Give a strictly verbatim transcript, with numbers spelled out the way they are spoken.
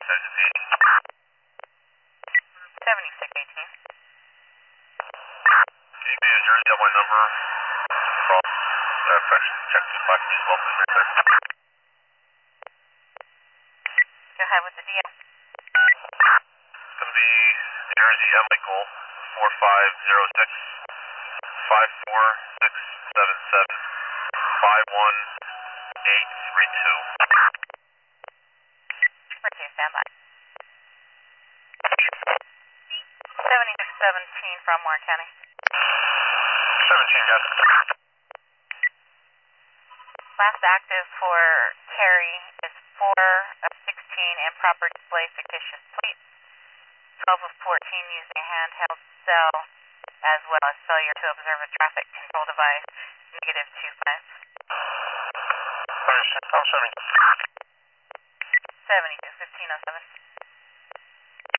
seventy-six eighteen. Can you be in Jersey on my number? Call. Uh, section check two five, please. Welcome to your Go ahead with the D S. It's going to be Jersey M. Michael four five zero six five four six seven seven five one eight three two. Okay, stand by. seventy-six seventeen from Warren County. seventeen, yes. Last active for Terry is four of sixteen improper display fictitious plates, twelve of fourteen using a handheld cell, as well as failure to observe a traffic control device, negative two five. seventy-two, seventy-two fifteen oh seven.